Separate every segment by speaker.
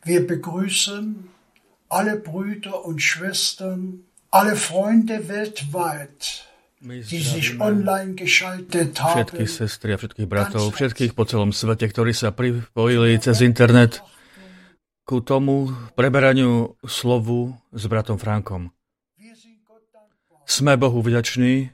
Speaker 1: Wir begrüßen alle Brüder und Schwestern, alle Freunde weltweit, die sich online geschaltet haben.
Speaker 2: Všetky sestry a všetkých bratov, všetkých po celom svete, ktorí sa pripojili cez internet ku tomu preberaniu slovu s bratom Frankom. Sme Bohu vďační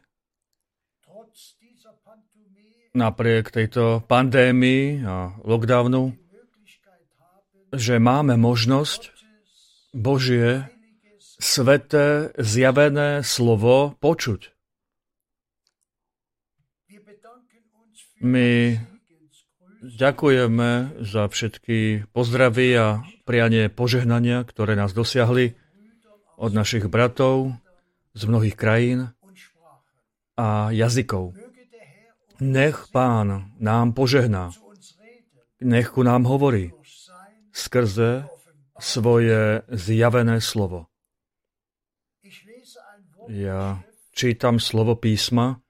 Speaker 2: napriek tejto pandémii a lockdownu, že máme možnosť Božie sveté zjavené slovo počuť. My ďakujeme za všetky pozdravy a prianie požehnania, ktoré nás dosiahli od našich bratov z mnohých krajín a jazykov. Nech Pán nám požehná, nech ku nám hovorí skrze svoje zjavené slovo. Ja čítam slovo písma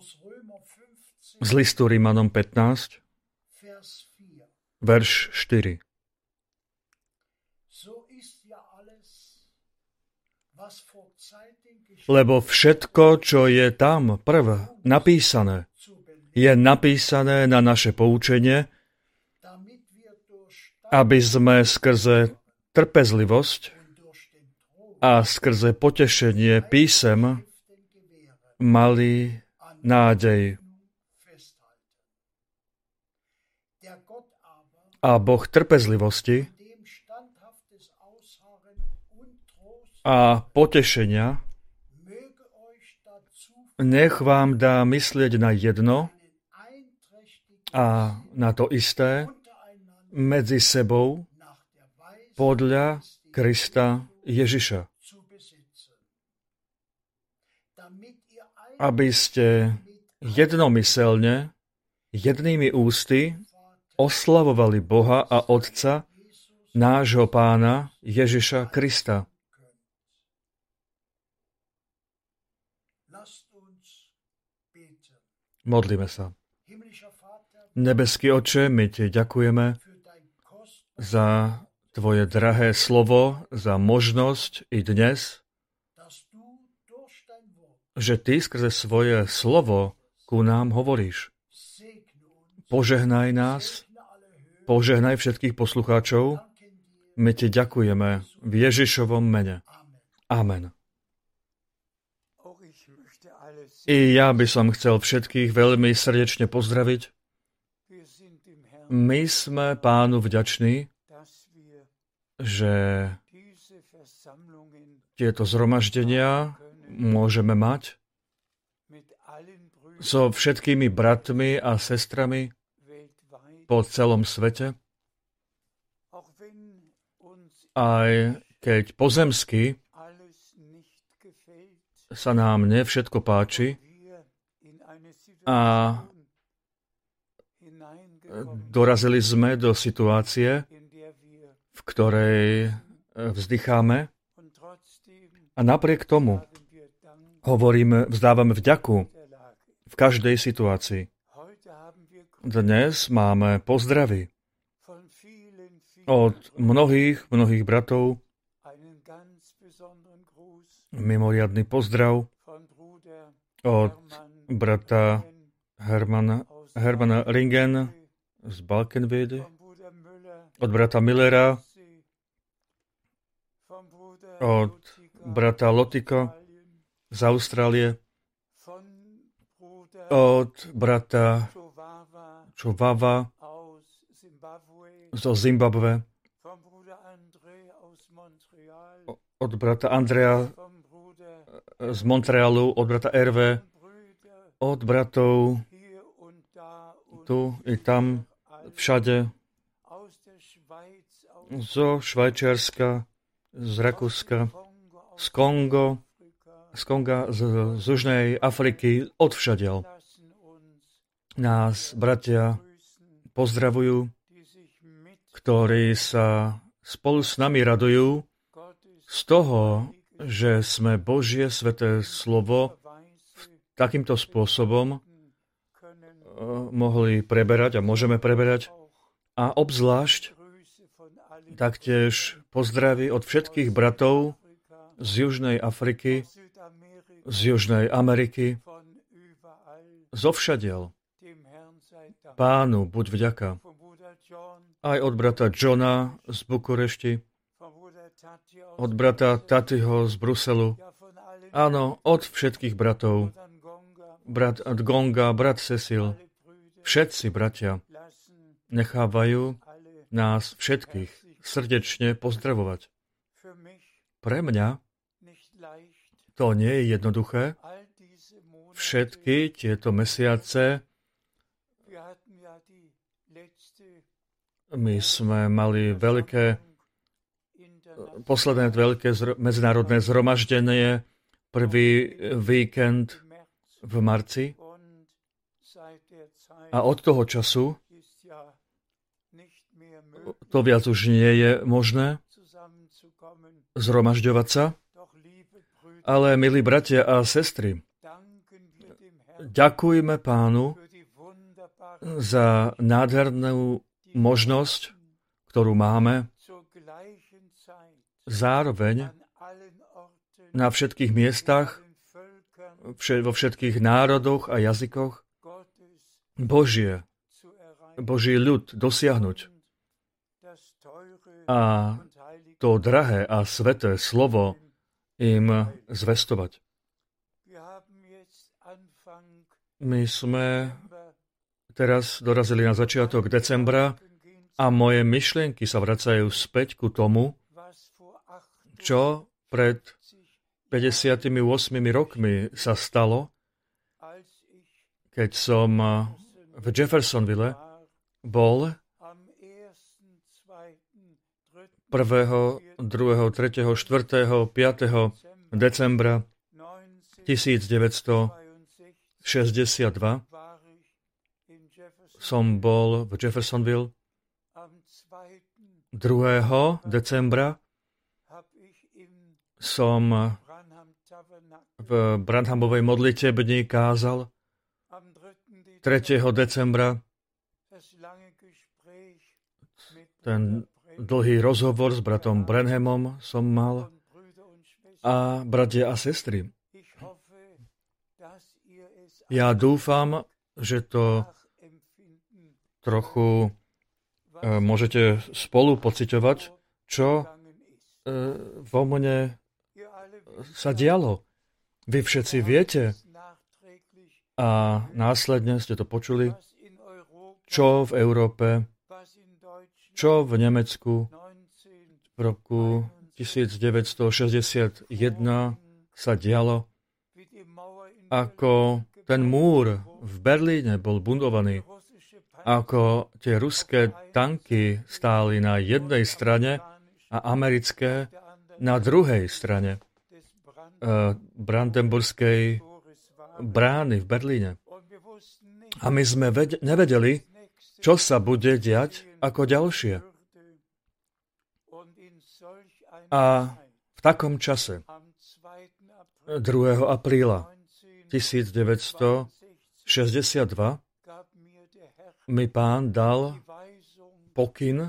Speaker 2: z listu Rimanom 15, verš 4. Lebo všetko, čo je tam prv napísané, je napísané na naše poučenie, aby sme skrze trpezlivosť a skrze potešenie písem mali nádej. A Boh trpezlivosti a potešenia nech vám dá myslieť na jedno a na to isté medzi sebou podľa Krista Ježiša. Aby ste jednomyselne, jednými ústy oslavovali Boha a Otca, nášho Pána Ježiša Krista. Modlíme sa. Nebeský Otče, my Ti ďakujeme za Tvoje drahé slovo, za možnosť i dnes, že Ty skrze svoje slovo ku nám hovoríš. Požehnaj nás, požehnaj všetkých poslucháčov, my Ti ďakujeme v Ježišovom mene. Amen. I ja by som chcel všetkých veľmi srdečne pozdraviť. My sme Pánu vďační, že tieto zhromaždenia môžeme mať so všetkými bratmi a sestrami po celom svete. Aj keď pozemsky sa nám ne všetko páči a dorazili sme do situácie, v ktorej vzdycháme a napriek tomu vzdávame vďaku v každej situácii. Dnes máme pozdravy od mnohých bratov, mimoriadny pozdrav od brata Hermana Ringen z Balkenvede, od brata Millera, od brata Lotika z Austrálie, od brata Čovava zo Zimbabwe, od brata Andrea z Montrealu, od brata Hervé, od bratov tu i tam, všade, zo Švajčiarska, z Rakúska, z Konga, z Južnej Afriky, odvšadiaľ. Nás bratia pozdravujú, ktorí sa spolu s nami radujú z toho, že sme Božie sväté slovo takýmto spôsobom mohli preberať a môžeme preberať a obzvlášť taktiež pozdravy od všetkých bratov z Južnej Afriky, z Južnej Ameriky, zovšadiaľ. Pánu buď vďaka. Aj od brata Johna z Bukurešti, od brata Tatiho z Bruselu, áno, od všetkých bratov, brat Gonga, brat Cecil, všetci bratia nechávajú nás všetkých srdečne pozdravovať. Pre mňa to nie je jednoduché. Všetky tieto mesiace my sme mali posledné veľké medzinárodné zhromaždenie, prvý víkend v marci. A od toho času to viac už nie je možné zhromažďovať sa. Ale, milí bratia a sestry, ďakujme Pánu za nádhernú možnosť, ktorú máme zároveň na všetkých miestach, vo všetkých národoch a jazykoch Boží ľud dosiahnuť a to drahé a sveté slovo im zvestovať. My sme teraz dorazili na začiatok decembra a moje myšlienky sa vracajú späť ku tomu, čo pred 58 rokmi sa stalo, keď som v Jeffersonville bol 1., 2., 3., 4., 5. decembra 1962 som bol v Jeffersonville. 2. decembra som v Branhamovej modlitebni kázal. 3. decembra ten dlhý rozhovor s bratom Branhamom som mal. A bratia a sestry, ja dúfam, že to trochu môžete spolu pociťovať, čo vo mne sa dialo. Vy všetci viete a následne ste to počuli, čo v Európe, čo v Nemecku v roku 1961 sa dialo, ako ten múr v Berlíne bol budovaný, ako tie ruské tanky stáli na jednej strane a americké na druhej strane Brandenburskej brány v Berlíne. A my sme nevedeli, čo sa bude diať ako ďalšie. A v takom čase, 2. apríla 1962, mi Pán dal pokyn: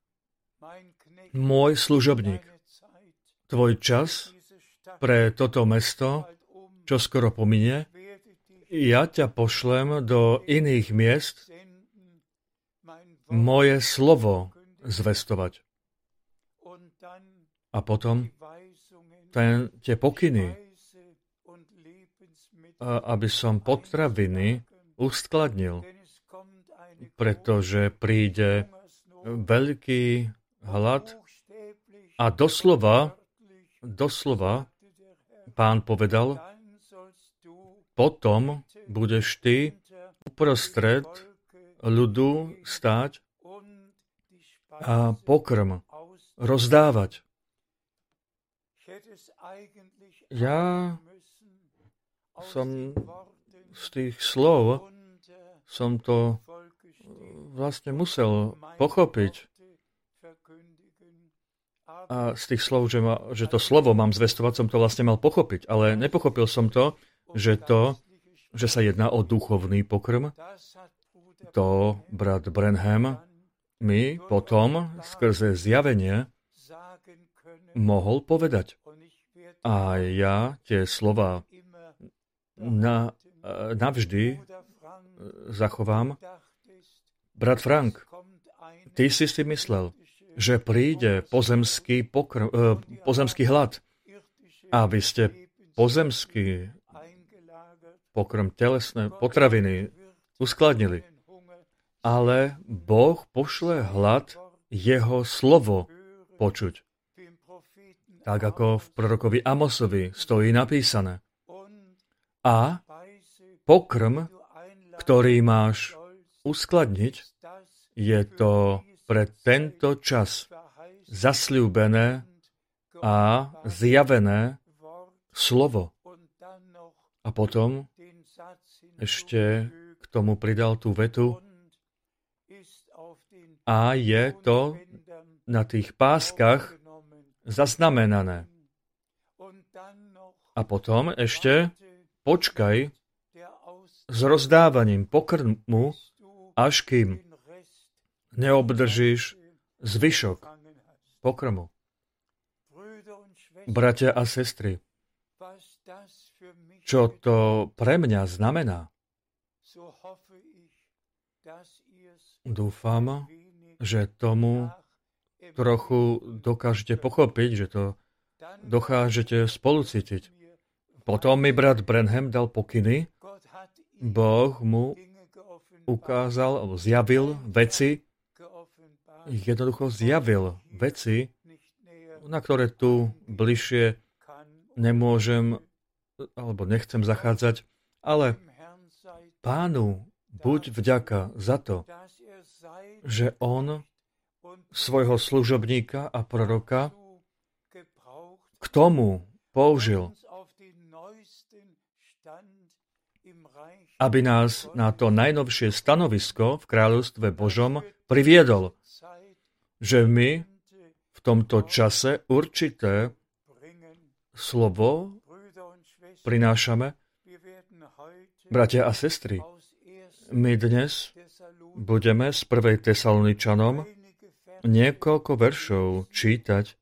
Speaker 2: môj služobník, tvoj čas pre toto mesto, čo skoro pominie, ja ťa pošlem do iných miest moje slovo zvestovať. A potom tie pokyny, aby som potraviny uskladnil, pretože príde veľký hlad a doslova Pán povedal, potom budeš ty uprostred ľudu stáť a pokrm rozdávať. Ja som z tých slov som to vlastne musel pochopiť. A z tých slov, že to slovo mám zvestovať, som to vlastne mal pochopiť. Ale nepochopil som to, že sa jedná o duchovný pokrm. To brat Branham mi potom skrze zjavenie mohol povedať. A ja tie slova navždy zachovám. Brat Frank, ty si myslel, že príde pozemský hlad, aby ste pozemský pokrm, telesné potraviny uskladnili. Ale Boh pošle hlad jeho slovo počuť. Tak ako v prorokovi Amosovi stojí napísané. A pokrm, ktorý máš uskladniť, je to pre tento čas zasľúbené a zjavené slovo. A potom ešte k tomu pridal tú vetu a je to na tých páskach zaznamenané. A potom ešte počkaj s rozdávaním pokrmu, až kým neobdržíš zvyšok pokrmu. Bratia a sestry, čo to pre mňa znamená? Dúfam, že tomu trochu dokážete pochopiť, že to dokážete spolucítiť. Potom mi brat Branham dal pokyny, Boh mu ukázal, alebo zjavil veci, jednoducho zjavil veci, na ktoré tu bližšie nemôžem, alebo nechcem zachádzať, ale Pánu buď vďaka za to, že on svojho služobníka a proroka k tomu použil, aby nás na to najnovšie stanovisko v kráľovstve Božom priviedol, že my v tomto čase určité slovo prinášame. Bratia a sestry, my dnes budeme z 1. Tesaloničanom niekoľko veršov čítať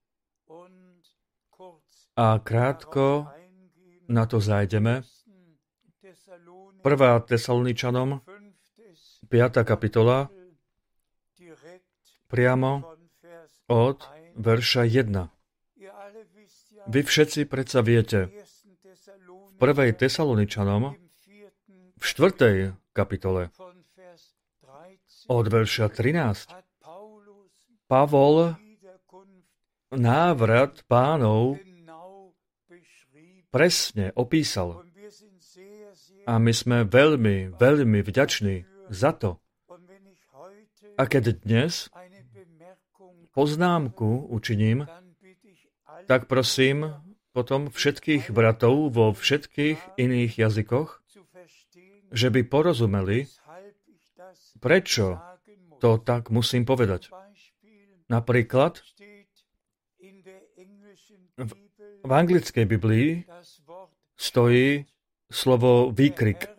Speaker 2: a krátko na to zájdeme. 1. Tesaloničanom, 5. kapitola, priamo od verša 1. Vy všetci predsa viete, v 1. Tesaloničanom, v 4. kapitole, od verša 13, Pavol návrat Pánov presne opísal. A my sme veľmi, veľmi vďační za to. A keď dnes poznámku učiním, tak prosím potom všetkých bratov vo všetkých iných jazykoch, že by porozumeli, prečo to tak musím povedať. Napríklad, v anglickej Biblii stojí slovo výkrik.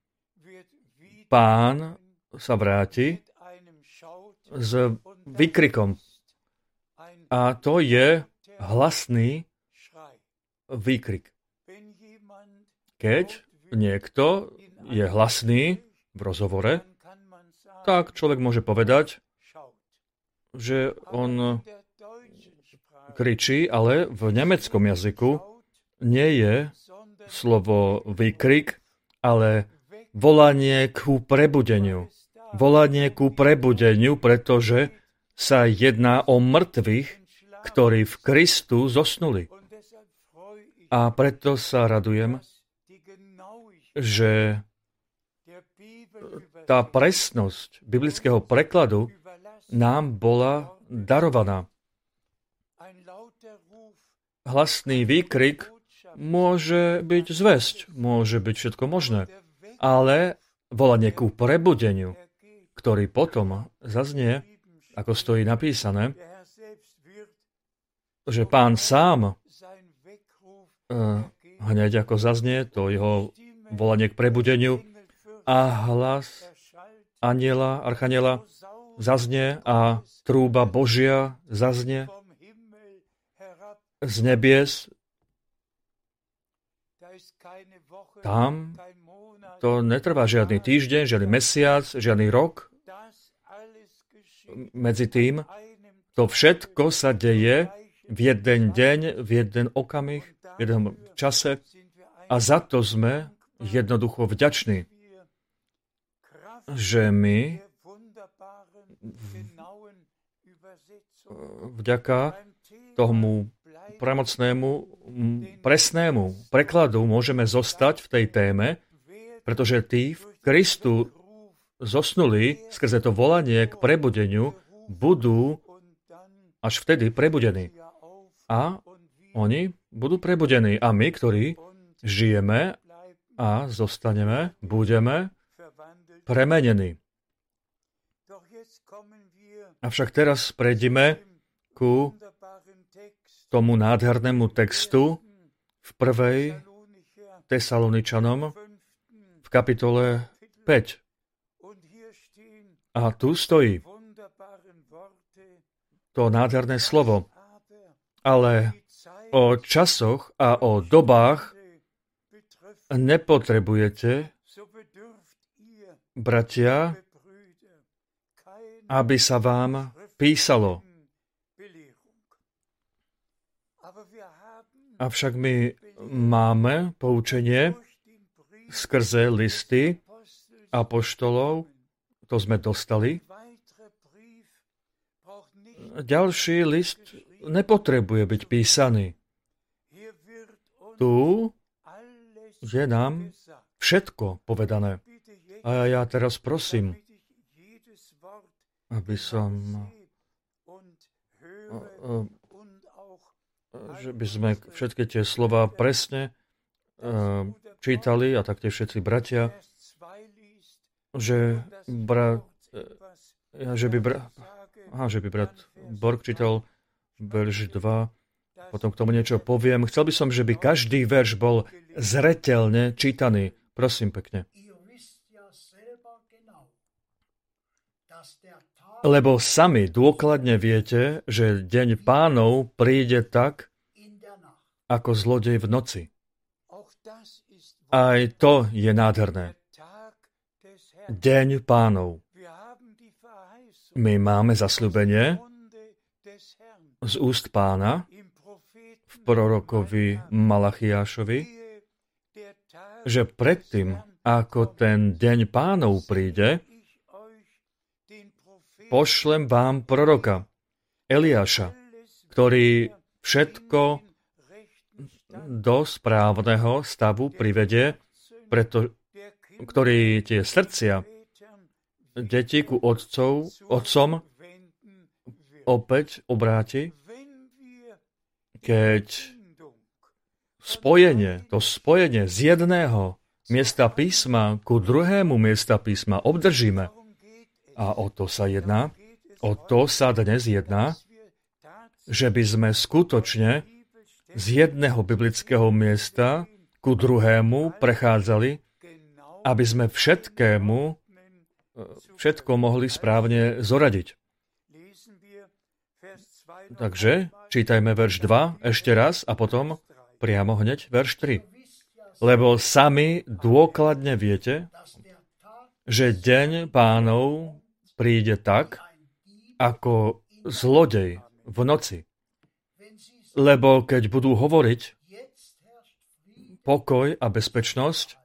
Speaker 2: Pán sa vráti s výkrikom. A to je hlasný výkrik. Keď niekto je hlasný v rozhovore, tak človek môže povedať, že on kričí, ale v nemeckom jazyku nie je slovo výkrik, ale volanie ku prebudeniu. Volanie ku prebudeniu, pretože sa jedná o mŕtvych, ktorí v Kristu zosnuli. A preto sa radujem, že tá presnosť biblického prekladu nám bola darovaná. Hlasný výkrik môže byť zvesť, môže byť všetko možné, ale volanie ku prebudeniu, ktorý potom zaznie, ako stojí napísané, že Pán sám hneď ako zaznie to jeho volanie k prebudeniu a hlas anjela, archaniela zaznie a trúba Božia zaznie z nebies. Tam to netrvá žiadny týždeň, žiadny mesiac, žiadny rok. Medzi tým to všetko sa deje v jeden deň, v jeden okamih, v jednom čase a za to sme jednoducho vďační, že my vďaka tomu premocnému, presnému prekladu môžeme zostať v tej téme, pretože tí v Kristu zosnuli skrze to volanie k prebudeniu, budú až vtedy prebudení. A oni budú prebudení. A my, ktorí žijeme a zostaneme, budeme premenení. Avšak teraz prejdeme ku tomu nádhernému textu v 1. Tesaloničanom v kapitole 5. A tu stojí to nádherné slovo. Ale o časoch a o dobách nepotrebujete, bratia, aby sa vám písalo. Avšak my máme poučenie skrze listy apoštolov, to sme dostali. Ďalší list nepotrebuje byť písaný. Tu je nám všetko povedané. A ja teraz prosím, aby som že by sme všetky tie slova presne čítali, a taktiež všetci bratia, že by brat Borg čítal verš 2, potom k tomu niečo poviem. Chcel by som, že by každý verš bol zreteľne čítaný. Prosím pekne. Lebo sami dôkladne viete, že deň Pánov príde tak, ako zlodej v noci. Aj to je nádherné. Deň Pánov. My máme zasľúbenie z úst Pána v prorokovi Malachiášovi, že predtým, ako ten deň Pánov príde, pošlem vám proroka Eliáša, ktorý všetko do správneho stavu privedie, ktorý tie srdcia detí ku otcom opäť obráti, keď to spojenie z jedného miesta písma ku druhému miesta písma obdržíme. A o to sa jedná, o to sa dnes jedná, že by sme skutočne z jedného biblického miesta ku druhému prechádzali, aby sme všetko mohli správne zoradiť. Takže čítajme verš 2 ešte raz a potom priamo hneď verš 3. Lebo sami dôkladne viete, že deň Pánov príde tak, ako zlodej v noci. Lebo keď budú hovoriť pokoj a bezpečnosť,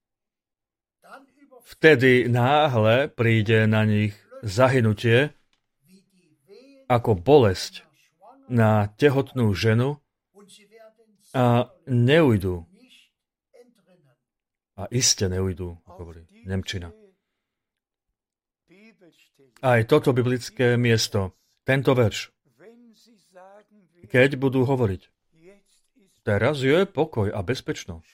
Speaker 2: vtedy náhle príde na nich zahynutie ako bolesť na tehotnú ženu a neujdu. A iste neujdu, hovorí nemčina. Aj toto biblické miesto, tento verš, keď budú hovoriť, teraz je pokoj a bezpečnosť.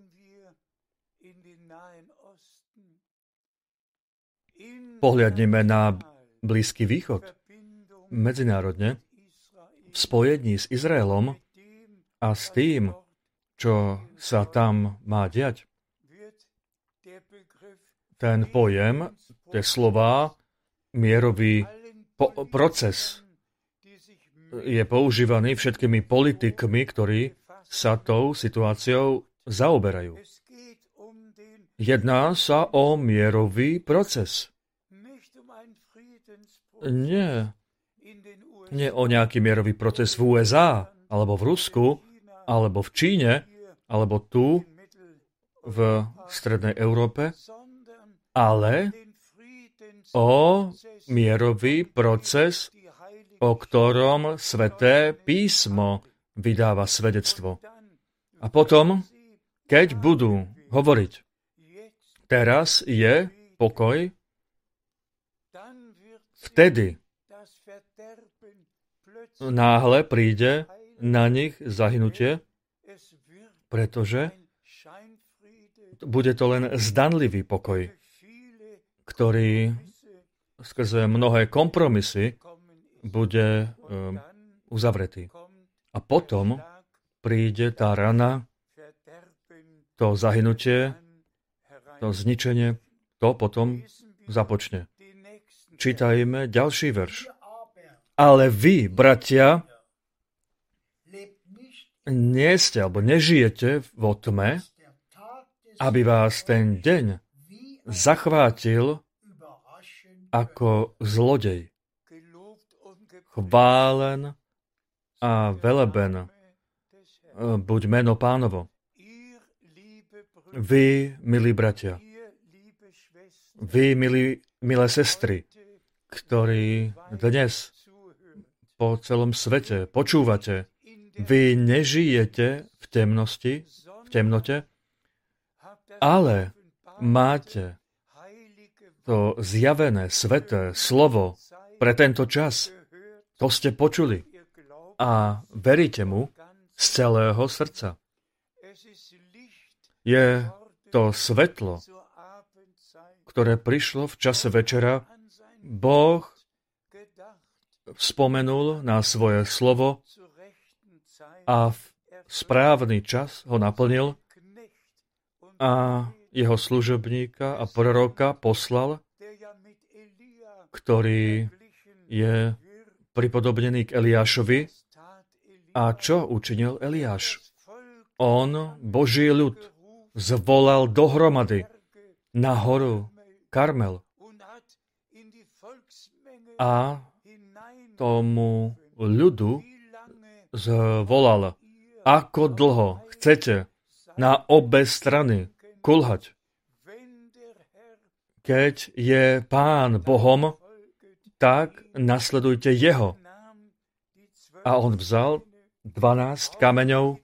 Speaker 2: Pohľadnime na Blízky východ, medzinárodne, v spojení s Izraelom a s tým, čo sa tam má diať. Ten pojem, tie slová, mierový proces je používaný všetkými politikmi, ktorí sa tou situáciou zaoberajú. Jedná sa o mierový proces. Nie o nejaký mierový proces v USA, alebo v Rusku, alebo v Číne, alebo tu, v Strednej Európe, ale o mierový proces, o ktorom Sväté písmo vydáva svedectvo. A potom, keď budú hovoriť, teraz je pokoj, vtedy náhle príde na nich zahynutie, pretože bude to len zdanlivý pokoj, ktorý skrze mnohé kompromisy bude uzavretý. A potom príde tá rana, to zahynutie, to zničenie, to potom započne. Čítajme ďalší verš. Ale vy, bratia, nie ste, alebo nežijete vo tme, aby vás ten deň zachvátil ako zlodej. Chválen a veleben buď meno Pánovo. Vy, milí bratia, vy, milé sestry, ktorí dnes po celom svete počúvate, vy nežijete v temnote, ale máte to zjavené, sveté slovo pre tento čas. To ste počuli a veríte mu z celého srdca. Je to svetlo, ktoré prišlo v čase večera. Boh vzpomenul na svoje slovo a v správny čas ho naplnil a jeho služobníka a proroka poslal, ktorý je pripodobnený k Eliášovi. A čo učinil Eliáš? On, Boží ľud, zvolal dohromady na horu Karmel a tomu ľudu zvolal, ako dlho chcete na obe strany kulhať. Keď je Pán Bohom, tak nasledujte jeho. A on vzal 12 kameňov,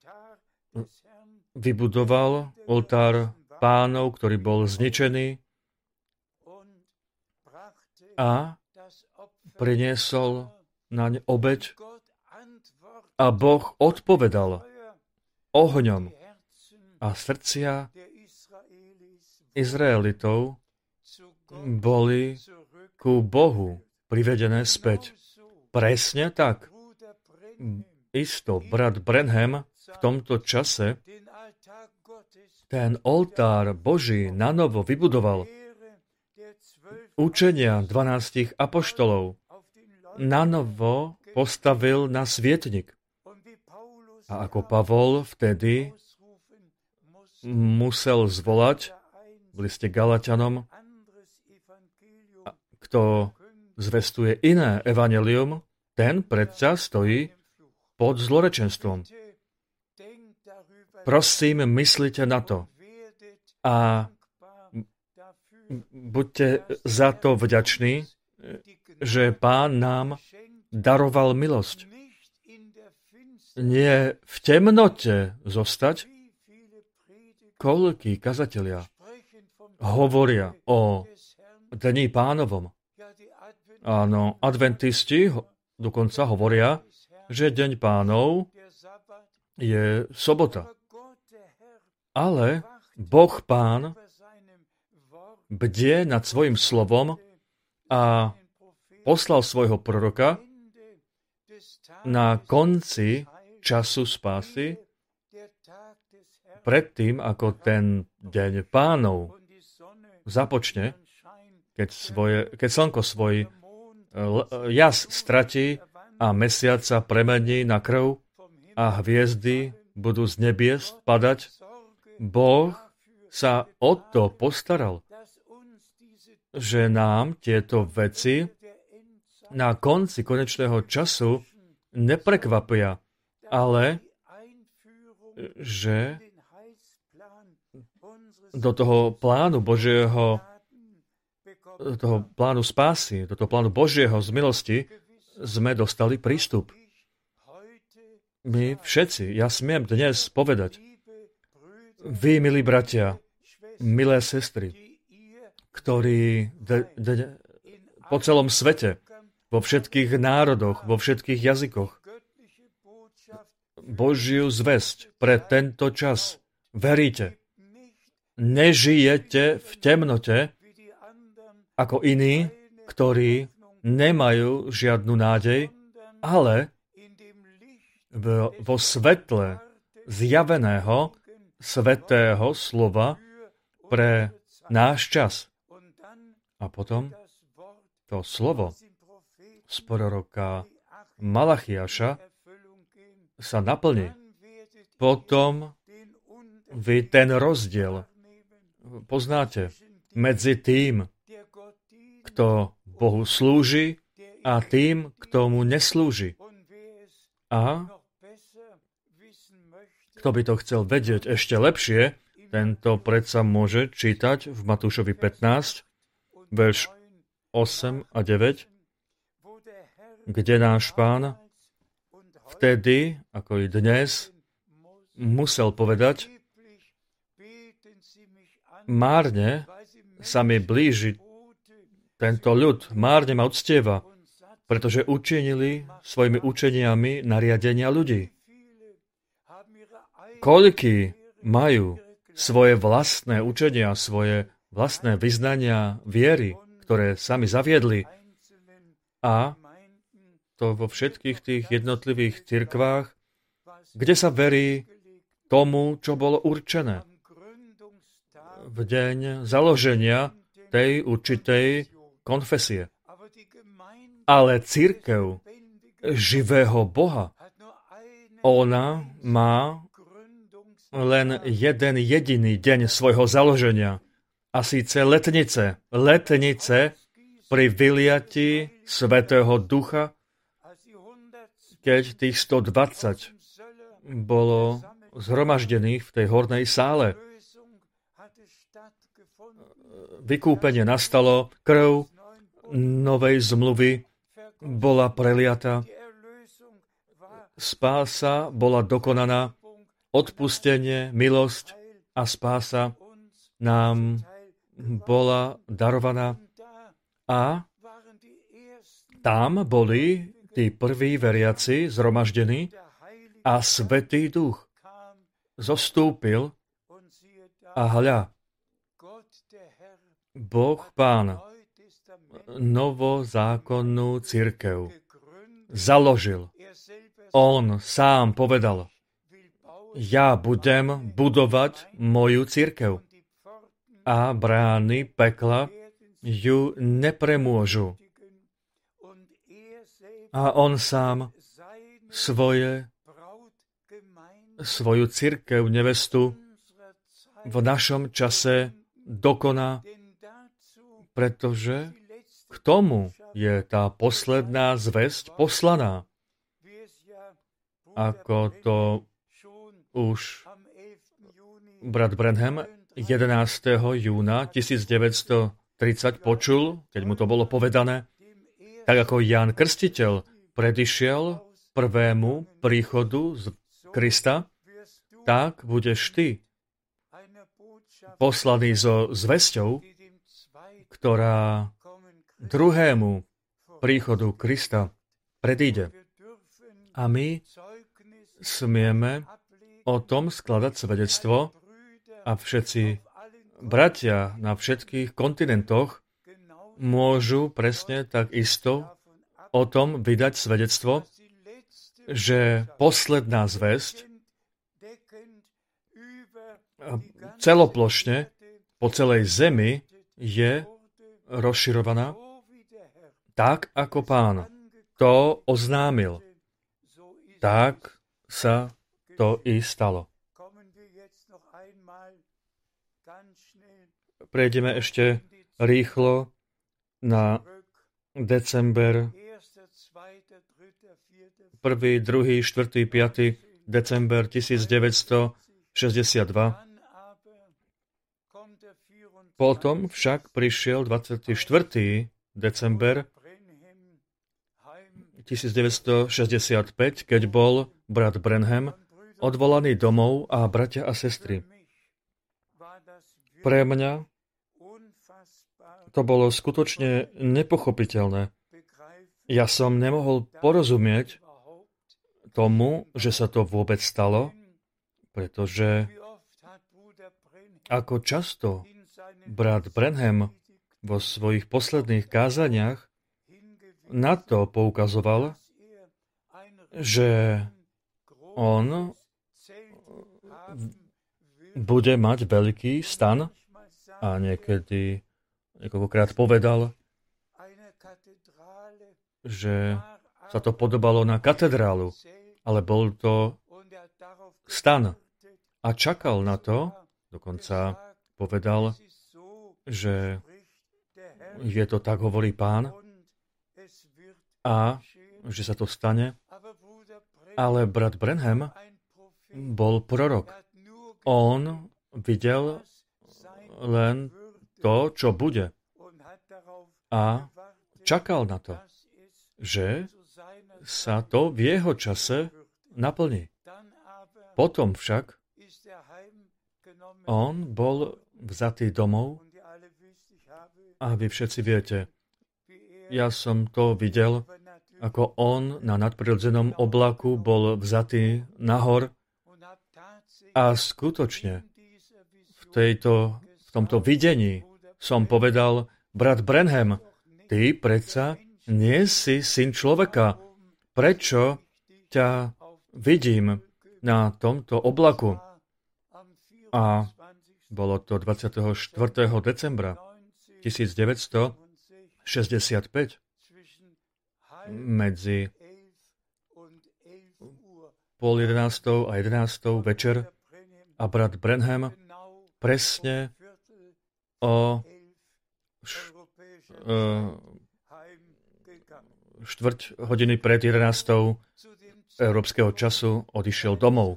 Speaker 2: vybudoval oltár Pánov, ktorý bol zničený a priniesol naň obeť a Boh odpovedal ohňom a srdcia Izraelitov boli ku Bohu privedené späť. Presne tak. Isto, brat Branham v tomto čase ten oltár Boží nanovo vybudoval. Učenia 12 apoštolov nanovo postavil na svietnik. A ako Pavol vtedy musel zvolať v liste Galatianom, kto zvestuje iné evanjelium, ten predsa stojí pod zlorečenstvom. Prosím, myslite na to a buďte za to vďační, že Pán nám daroval milosť. Nie v temnote zostať. Koľkí kazatelia hovoria o Dni Pánovom. Áno, adventisti dokonca hovoria, že Deň Pánov je sobota. Ale Boh Pán bdie nad svojim slovom a poslal svojho proroka na konci času spásy, predtým, ako ten Deň Pánov započne keď slnko svoj jas stratí a mesiac sa premení na krv a hviezdy budú z nebies padať, Boh sa o to postaral, že nám tieto veci na konci konečného času neprekvapia, ale že do toho plánu Božieho, do toho plánu spásy, do toho plánu Božieho z milosti sme dostali prístup. My všetci, ja smiem dnes povedať, vy, milí bratia, milé sestry, ktorí po celom svete, vo všetkých národoch, vo všetkých jazykoch, Božiu zvesť pre tento čas veríte. Nežijete v temnote ako iní, ktorí nemajú žiadnu nádej, ale vo svetle zjaveného svätého slova pre náš čas. A potom to slovo z proroka Malachiaša sa naplní. Potom vy ten rozdiel poznáte medzi tým, kto Bohu slúži a tým, kto mu neslúži. A kto by to chcel vedieť ešte lepšie, tento predsa môže čítať v Matúšovi 15, verš 8 a 9, kde náš Pán vtedy, ako i dnes, musel povedať: márne sa mi blíži tento ľud, márne ma uctieva, pretože učinili svojimi učeniami nariadenia ľudí. Koľkí majú svoje vlastné učenia, svoje vlastné vyznania viery, ktoré sami zaviedli, a to vo všetkých tých jednotlivých cirkvách, kde sa verí tomu, čo bolo určené v deň založenia tej určitej konfesie. Ale cirkev živého Boha, ona má len jeden jediný deň svojho založenia, a síce letnice. Letnice pri vyliati Svätého Ducha, keď tých 120 bolo zhromaždených v tej hornej sále. Vykúpenie nastalo, krv novej zmluvy bola preliata, spása bola dokonaná, odpustenie, milosť a spása nám bola darovaná. A tam boli tí prví veriaci zhromaždení a Svätý Duch zostúpil a hľa, Boh Pán novozákonnú cirkev založil. On sám povedal: ja budem budovať moju cirkev a brány pekla ju nepremôžu. A on sám svoju cirkev, nevestu, v našom čase dokoná, pretože k tomu je tá posledná zvesť poslaná. Ako to už brat Branham 11. júna 1930 počul, keď mu to bolo povedané, tak ako Ján Krstiteľ predišiel prvému príchodu z Krista, tak budeš ty poslaný so zvesťou, ktorá druhému príchodu Krista predíde. A my smieme o tom skladať svedectvo a všetci bratia na všetkých kontinentoch môžu presne tak isto o tom vydať svedectvo, že posledná zvesť celoplošne po celej zemi je rozširovaná, tak ako Pán to oznámil, tak sa to i stalo. Prejdeme ešte rýchlo na december 1., 2., 4., 5. december 1962. Potom však prišiel 24. december 1965, keď bol brat Branham odvolaný domov a bratia a sestry. Pre mňa to bolo skutočne nepochopiteľné. Ja som nemohol porozumieť tomu, že sa to vôbec stalo, pretože ako často brat Branham vo svojich posledných kázaniach na to poukazoval, že on bude mať veľký stan a niekedy niekoľkokrát povedal, že sa to podobalo na katedrálu, ale bol to stan. A čakal na to, dokonca povedal, že je to tak, hovorí Pán, a že sa to stane. Ale brat Branham bol prorok. On videl len to, čo bude. A čakal na to, že sa to v jeho čase naplní. Potom však on bol vzatý domov a vy všetci viete, ja som to videl, ako on na nadprirodzenom oblaku bol vzatý nahor a skutočne v tomto videní som povedal, brat Branham, ty predsa nie si syn človeka. Prečo ťa vidím na tomto oblaku? A bolo to 24. decembra 1965 medzi 10:30 a 11:00 večer a brat Branham presne o štvrť hodiny pred 11:00 európskeho času odišiel domov.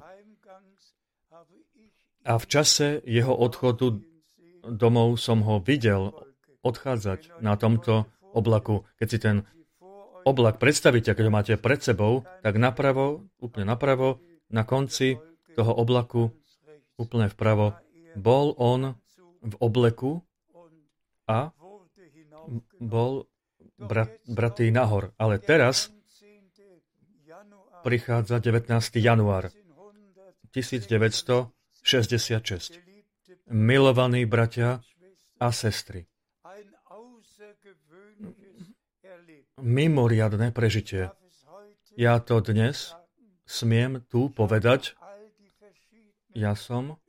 Speaker 2: A v čase jeho odchodu domov som ho videl odchádzať na tomto oblaku. Keď si ten oblak predstavíte, keď ho máte pred sebou, tak napravo, úplne napravo, na konci toho oblaku, úplne vpravo, bol on v obleku a bol bratý nahor. Ale teraz prichádza 19. január 1966. Milovaní bratia a sestry. Mimoriadne prežitie. Ja to dnes smiem tu povedať. Ja som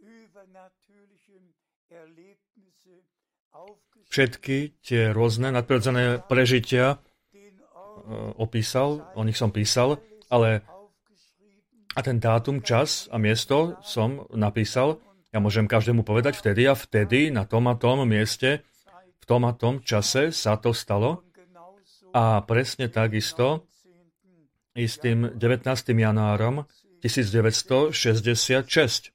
Speaker 2: všetky tie rôzne nadprirodzené prežitia opísal, o nich som písal, ale a ten dátum, čas a miesto som napísal. Ja môžem každému povedať vtedy a vtedy, na tom a tom mieste, v tom a tom čase sa to stalo. A presne takisto istým 19. januárom 1966.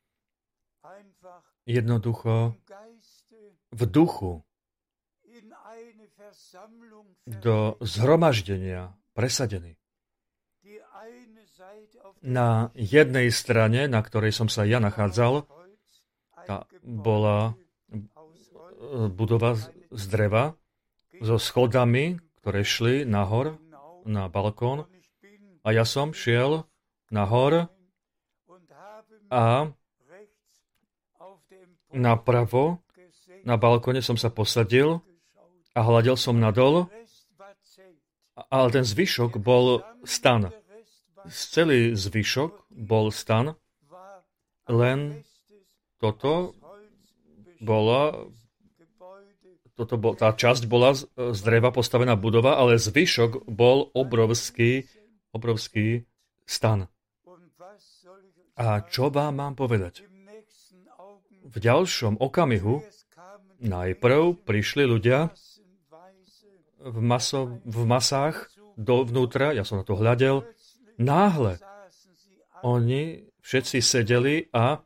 Speaker 2: Jednoducho v duchu do zhromaždenia presadený. Na jednej strane, na ktorej som sa ja nachádzal, tá bola budova z dreva so schodami, ktoré šli nahor na balkón. A ja som šiel nahor a napravo na balkóne som sa posadil a hľadel som nadol, ale ten zvyšok bol stan. Celý zvyšok bol stan, len toto bola tá časť bola z dreva postavená budova, ale zvyšok bol obrovský stan. A čo vám mám povedať? V ďalšom okamihu najprv prišli ľudia v masách dovnútra, ja som na to hľadel, náhle oni všetci sedeli a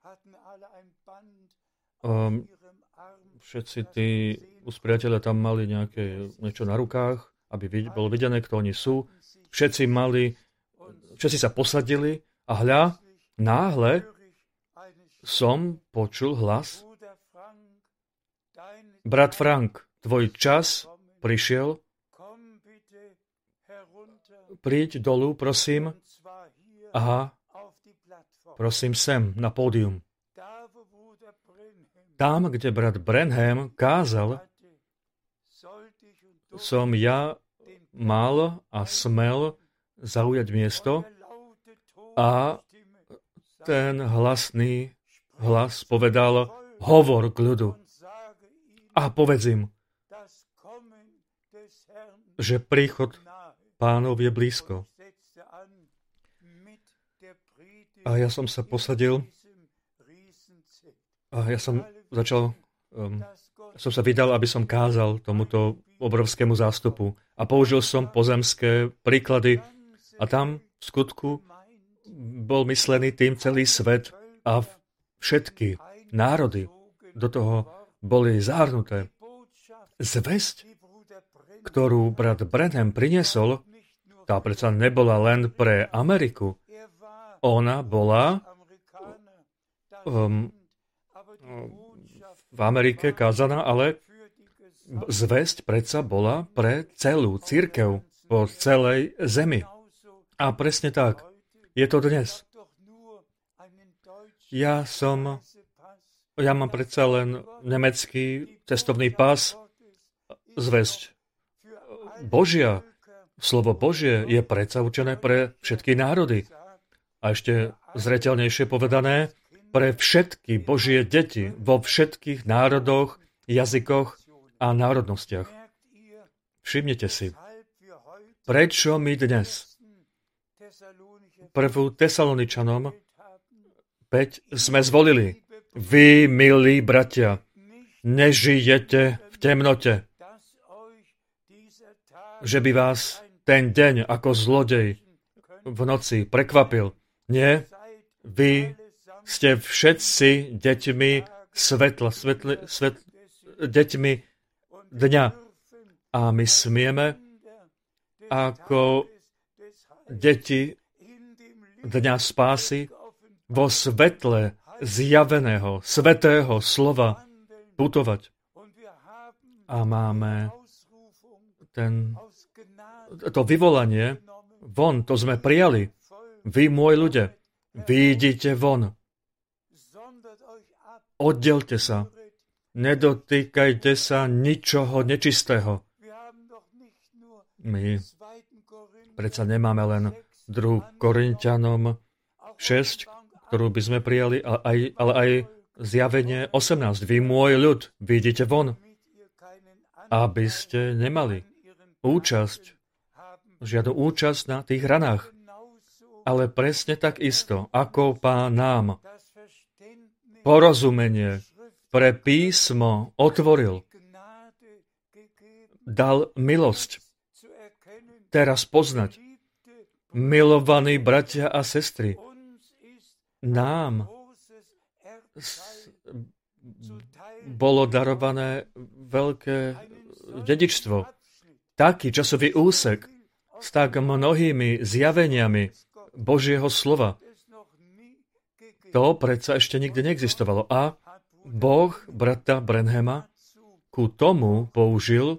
Speaker 2: všetci tí usporiadatelia tam mali niečo na rukách, aby bolo videné, kto oni sú. Všetci sa posadili a hľa, náhle som počul hlas: Brat Frank, tvoj čas prišiel, príď dolu, prosím, a prosím sem, na pódium. Tam, kde brat Branham kázal, som ja mal a smel zaujať miesto a ten hlasný hlas povedal: hovor k ľudu a povedz im, že príchod Pánov je blízko. A ja som sa posadil a ja som sa vydal, aby som kázal tomuto obrovskému zástupu. A použil som pozemské príklady a tam v skutku bol myslený tým celý svet a všetky národy do toho boli zahrnuté. Zvesť, ktorú brat Branham priniesol, tá predsa nebola len pre Ameriku. Ona bola v Amerike kázaná, ale zvesť predsa bola pre celú cirkev po celej zemi. A presne tak je to dnes. Ja mám predsa len nemecký cestovný pás. Zvesť Božia, slovo Božie je predsa určené pre všetky národy. A ešte zreteľnejšie povedané, pre všetky Božie deti vo všetkých národoch, jazykoch a národnostiach. Všimnite si, prečo my dnes 1. Tesaloničanom 5 sme zvolili: vy, milí bratia, nežijete v temnote, že by vás ten deň ako zlodej v noci prekvapil. Nie, vy ste všetci deťmi svetla, deťmi dňa. A my smieme ako deti dňa spásy vo svetle zjaveného, svätého slova putovať. A máme to vyvolanie von, to sme prijali. Vy, môj ľudia, vyjdite von. Oddelte sa. Nedotýkajte sa ničoho nečistého. My predsa nemáme len 2. Korinťanom 6, ktorú by sme prijali, ale aj zjavenie 18. Vy, môj ľud, vyjdite von, aby ste nemali žiadnu účasť na tých ranách. Ale presne tak isto, ako Pán nám porozumenie pre písmo otvoril, dal milosť. Teraz poznať, milovaní bratia a sestry, nám bolo darované veľké dedičstvo. Taký časový úsek s tak mnohými zjaveniami Božieho slova. To predsa ešte nikdy neexistovalo. A Boh brata Branhama ku tomu použil,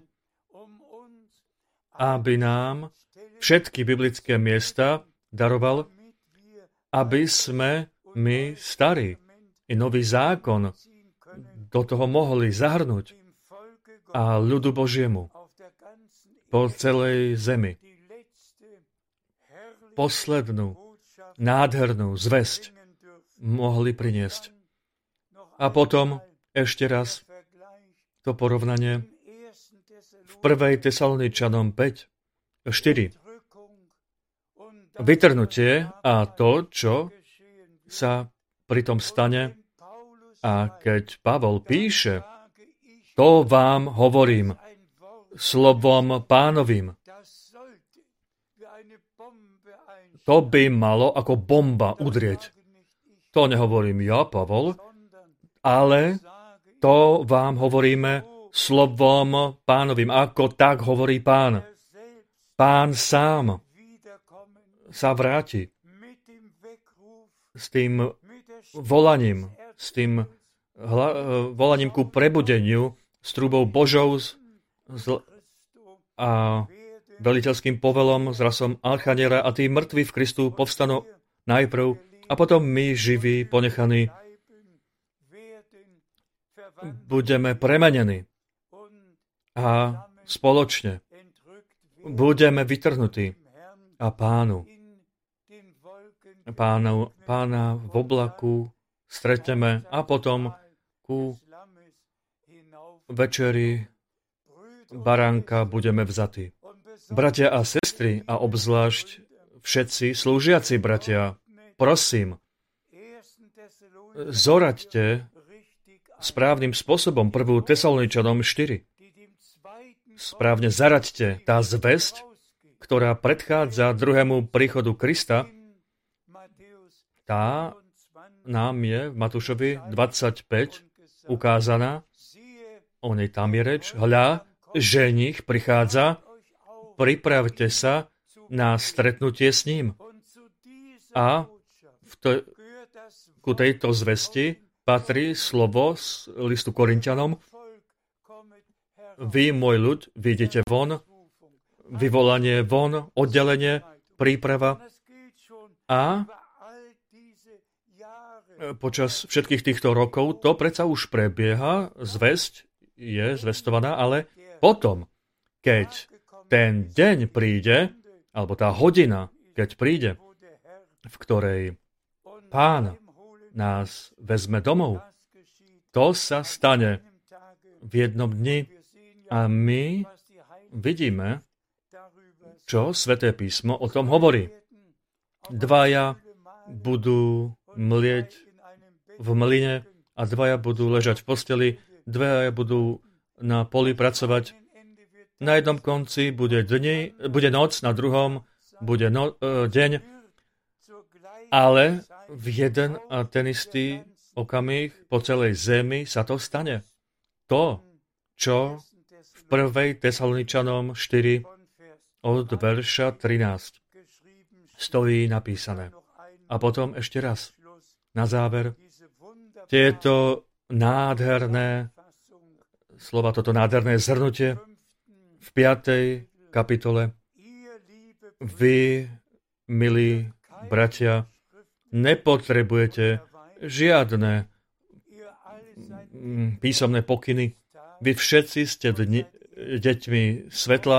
Speaker 2: aby nám všetky biblické miesta daroval, aby sme my starí i nový zákon do toho mohli zahrnúť a ľudu Božiemu po celej zemi poslednú nádhernú zvesť mohli priniesť. A potom ešte raz to porovnanie v 1. Tesaloničanom 4. Vytrhnutie a to, čo sa pritom stane. A keď Pavol píše, to vám hovorím slovom Pánovým, to by malo ako bomba udrieť. To nehovorím ja, Pavol, ale to vám hovoríme slovom Pánovým, ako tak hovorí Pán. Pán sám sa vráti s tým volaním, s tým volaním ku prebudeniu, s trúbou Božou a veliteľským povelom, s rasom Archaniela a tí mŕtvi v Kristu povstanú najprv a potom my, živí, ponechaní, budeme premenení a spoločne budeme vytrhnutí a Pána v oblaku stretneme a potom ku večeri baránka budeme vzatí. Bratia a sestry, a obzvlášť všetci slúžiaci bratia, prosím, zoraďte správnym spôsobom 1. Tesaloničanom 4. Správne zaraďte tá zvesť, ktorá predchádza druhému príchodu Krista. Tá nám je v Matúšovi 25 ukázaná. O nej tam je reč. Hľa, ženich prichádza, pripravte sa na stretnutie s ním. A ku tejto zvesti patrí slovo z listu Korinťanom. Vy, môj ľud, vyjdete von, vyvolanie von, oddelenie, príprava. A počas všetkých týchto rokov to predsa už prebieha, zvesť je zvestovaná, ale potom, keď ten deň príde, alebo tá hodina, keď príde, v ktorej Pán nás vezme domov, to sa stane v jednom dni a my vidíme, čo Sväté písmo o tom hovorí. Dvaja budú mlieť v mlyne a dvaja budú ležať v posteli, dvaja budú na poli pracovať. Na jednom konci bude noc, na druhom bude deň, ale v jeden a ten istý okamih po celej zemi sa to stane. To, čo v 1. Tesaloničanom 4 od verša 13 stojí napísané. A potom ešte raz, na záver, tieto nádherné slova, toto nádherné zhrnutie v 5. kapitole. Vy, milí bratia, nepotrebujete žiadne písomné pokyny. Vy všetci ste deťmi svetla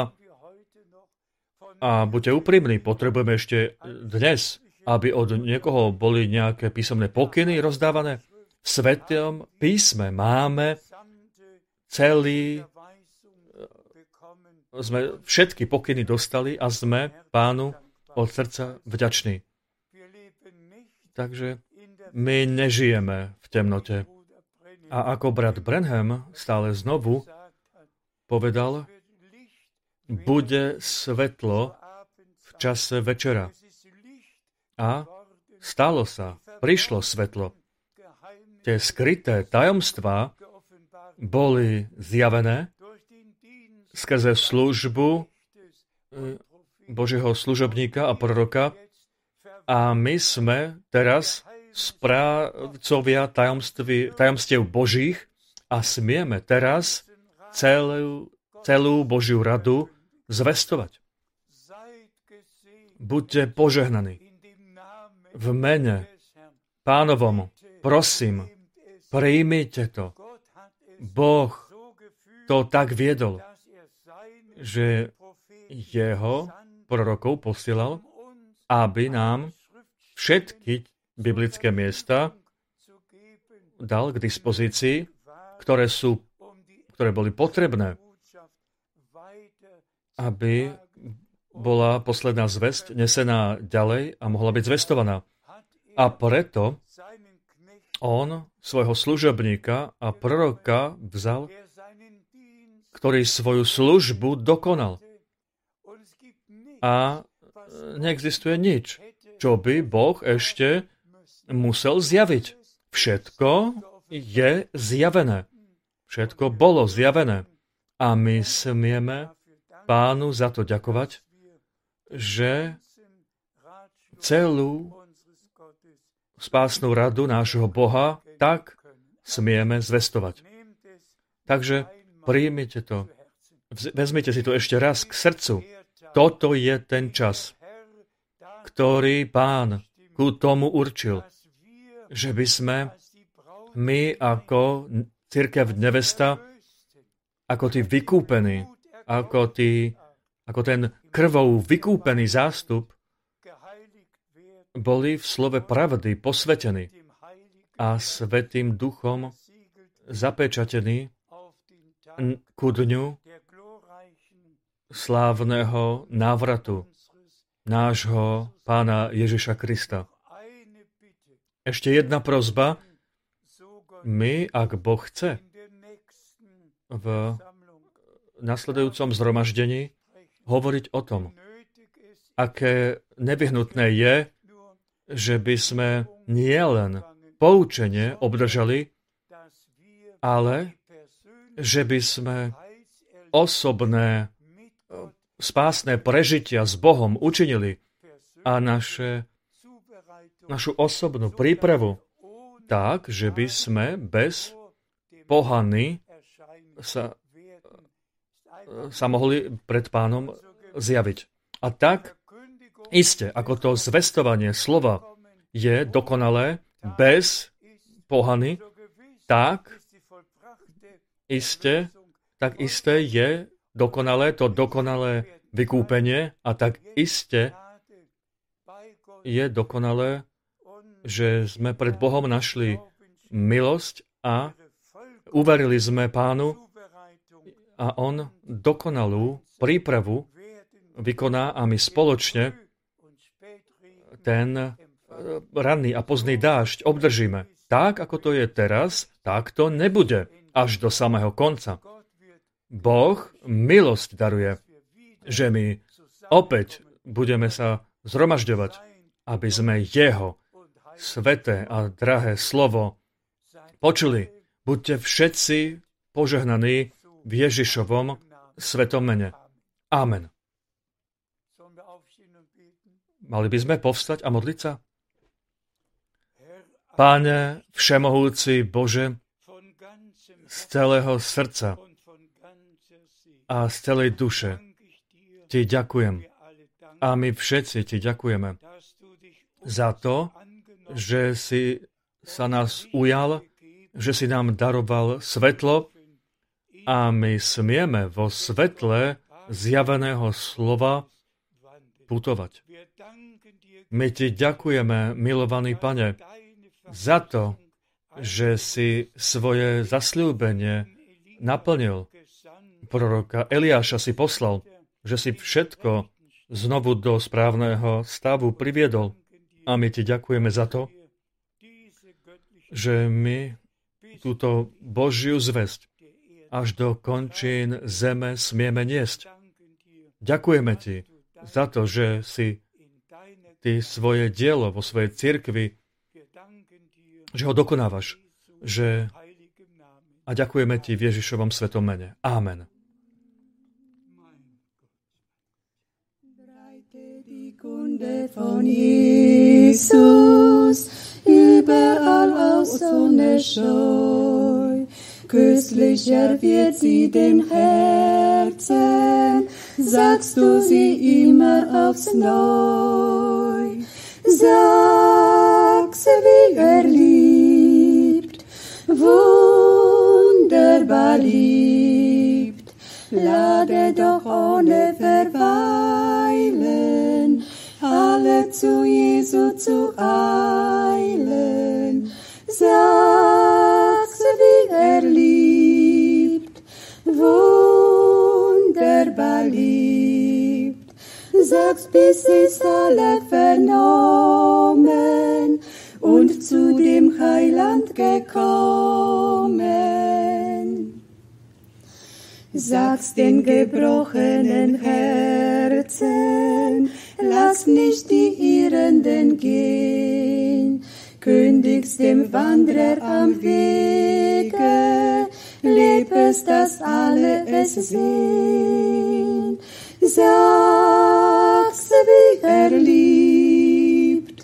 Speaker 2: a buďte úprimní, potrebujeme ešte dnes, aby od niekoho boli nejaké písomné pokyny rozdávané. V Svetom písme máme sme všetky pokyny dostali a sme Pánu od srdca vďační. Takže my nežijeme v temnote. A ako brat Branham stále znovu povedal, bude svetlo v čase večera. A stalo sa, prišlo svetlo. Tie skryté tajomstvá boli zjavené skrze službu Božieho služobníka a proroka a my sme teraz správcovia tajomstiev Božích a smieme teraz celú Božiu radu zvestovať. Buďte požehnaní. V mene Pánovom, prosím, prijmite to. Boh to tak viedol, že jeho prorokov posielal, aby nám všetky biblické miesta dal k dispozícii, ktoré boli potrebné, aby bola posledná zvesť nesená ďalej a mohla byť zvestovaná. A preto on svojho služobníka a proroka vzal, ktorý svoju službu dokonal. A neexistuje nič, čo by Boh ešte musel zjaviť. Všetko je zjavené. Všetko bolo zjavené. A my smieme Pánu za to ďakovať, že celú spásnu radu nášho Boha tak smieme zvestovať. Takže príjmite to. Vezmite si to ešte raz k srdcu. Toto je ten čas, ktorý Pán ku tomu určil, že by sme my ako cirkev nevesta, ako tí vykúpení, ako ten krvou vykúpený zástup, boli v slove pravdy posvetení a Svätým Duchom zapečatení ku dňu slávneho návratu nášho Pána Ježiša Krista. Ešte jedna prosba. My, ak Boh chce, v nasledujúcom zhromaždení hovoriť o tom, aké nevyhnutné je, že by sme nielen poučenie obdržali, ale že by sme osobné spásne prežitia s Bohom učinili a našu osobnú prípravu tak, že by sme bez pohany sa mohli pred Pánom zjaviť. A tak, iste, ako to zvestovanie slova je dokonalé bez pohany, tak isté je dokonalé to dokonalé vykúpenie a tak isté je dokonalé, že sme pred Bohom našli milosť a uverili sme Pánu a On dokonalú prípravu vykoná a my spoločne ten ranný a pozdný dážď obdržíme. Tak, ako to je teraz, tak to nebude až do samého konca. Boh milosť daruje, že my opäť budeme sa zhromažďovať, aby sme Jeho sveté a drahé slovo počuli. Buďte všetci požehnaní v Ježišovom svetom mene. Amen. Mali by sme povstať a modliť sa? Páne, všemohúci Bože, z celého srdca a z celej duše Ti ďakujem. A my všetci Ti ďakujeme za to, že si sa nás ujal, že si nám daroval svetlo a my smieme vo svetle zjaveného slova putovať. My Ti ďakujeme, milovaný Pane, za to, že si svoje zasľúbenie naplnil. Proroka Eliáša si poslal, že si všetko znovu do správneho stavu priviedol. A my Ti ďakujeme za to, že my túto Božiu zvesť až do končín zeme smieme niesť. Ďakujeme Ti za to, že si Ty svoje dielo vo svojej cirkvi, že ho dokonávaš. A ďakujeme Ti v Ježišovom svetom mene. Amen. Von Jesus überall aus ohne Scheu. Köstlicher wird sie dem Herzen, sagst du sie immer aufs Neu. Sag sie, wie liebt, wunderbar liebt, lade doch ohne Verweilen alle zu Jesu zu eilen. Sag sie, wie liebt,
Speaker 3: sagst, bis es alle vernommen und zu dem Heiland gekommen. Sagst den gebrochenen Herzen, lass nicht die Irrenden gehen, kündigst dem Wanderer am Wege, leb es, dass alle es sehen. Sagst, wie er liebt,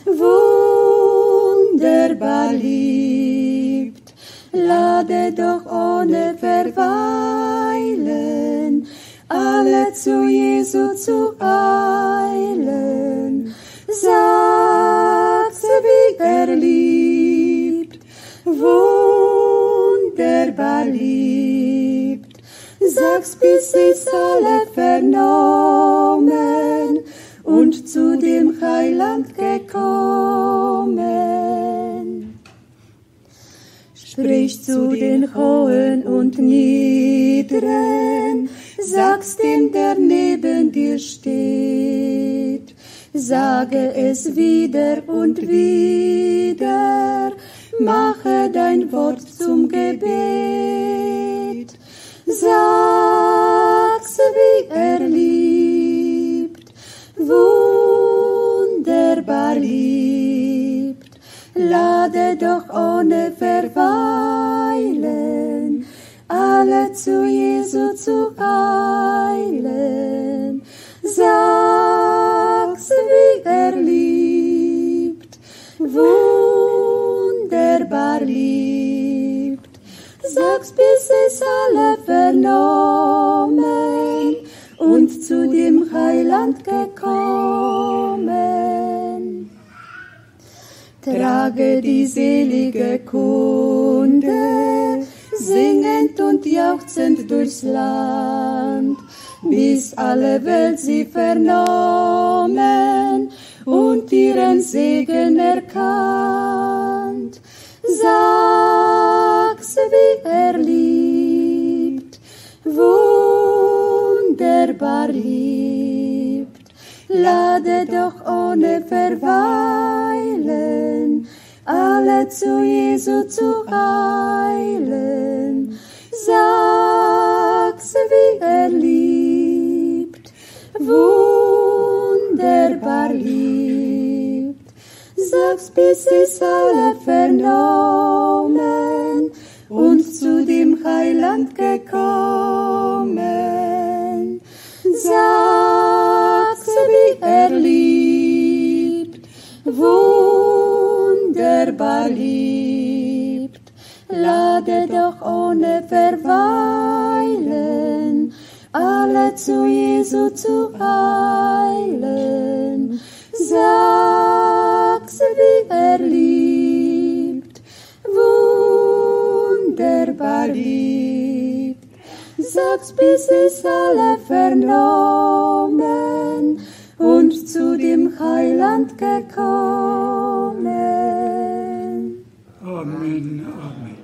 Speaker 3: wunderbar liebt, lade doch ohne Verweilen alle zu Jesu zu eilen. Sagst, wie er liebt, wunderbar liebt, sagst, bis es alle vernommen und zu dem Heiland gekommen. Sprich zu den Hohen und Niederen, sagst dem, der neben dir steht. Sage es wieder und wieder, mache dein Wort zum Gebet. Sag's, wie er liebt, wunderbar liebt, lade doch ohne Verweilen alle zu Jesu zu eilen. Sag's, wie er liebt, wunderbar liebt, sag's, bis es alle vernommen und zu dem Heiland gekommen. Trage die selige Kunde, singend und jauchzend durchs Land, bis alle Welt sie vernommen und ihren Segen erkannt. Sag's, wie er liebt, wunderbar liebt, lade doch ohne Verweilen alle zu Jesu zu eilen. Sag's, wie er liebt, wunderbar liebt, sag's, bis es alle vernommen und zu dem Heiland gekommen. Sag's, wie er liebt, wunderbar liebt, lade doch ohne Verweilen alle zu Jesu zu eilen. Sag's, wie er liebt, wunderbar liebt, sag's, bis es alle vernommen und zu dem Heiland gekommen.
Speaker 1: Amen, Amen.